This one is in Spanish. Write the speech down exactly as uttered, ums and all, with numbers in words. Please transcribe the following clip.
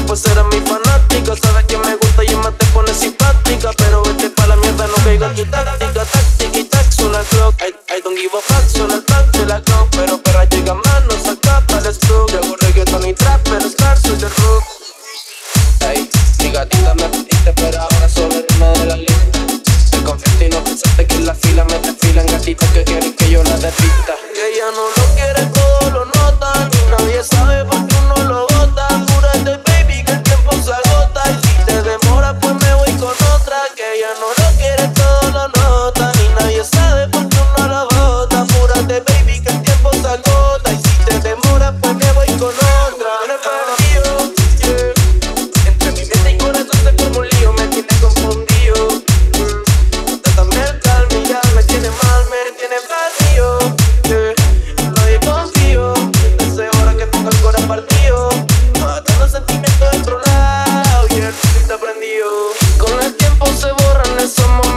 pues eres mi fanática. Sabes que me gusta y más te pone simpática. Pero vete pa' la mierda, no caiga en tu táctica. Táctica y tac, suena el clock. I, I don't give a fuck, suena el back de la clock. Pero perra llega más, no saca para el stroke. Yo hago reggaeton y trap, pero Scar soy de rock. Ey, mi gatita me pediste, pero ahora solo eres una de las listas. Te confiaste y no pensaste que en la fila me desfilan gatitas que quieren que yo la despista. Que ella no lo quiere, todo lo nota. Y nadie sabe por qué uno lo bota. Apúrate, baby, que el tiempo se agota. Y si te demora, pues me voy con otra. Que ella no lo quiere, todo lo nota. Y nadie sabe por qué uno lo bota. Apúrate, baby, que el tiempo se agota. Y si te demora, pues me voy con otra. Me he perdido, yeah. Entre mi mente y corazón se forma un lío. Me tiene confundido. Trátame el calma y ya me tiene mal, me tiene vacío, yeah. En nadie confío. Desde ahora que tengo el corazón partido. Matando sentimientos del otro lado. Y el te prendido. Con el tiempo se borran esos momentos.